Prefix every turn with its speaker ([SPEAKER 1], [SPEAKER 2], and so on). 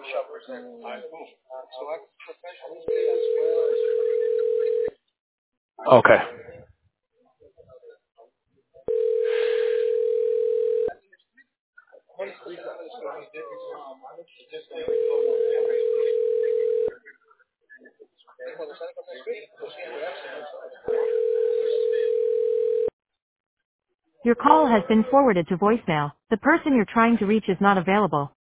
[SPEAKER 1] Okay.
[SPEAKER 2] Your call has been forwarded to voicemail. The person you're trying to reach is not available.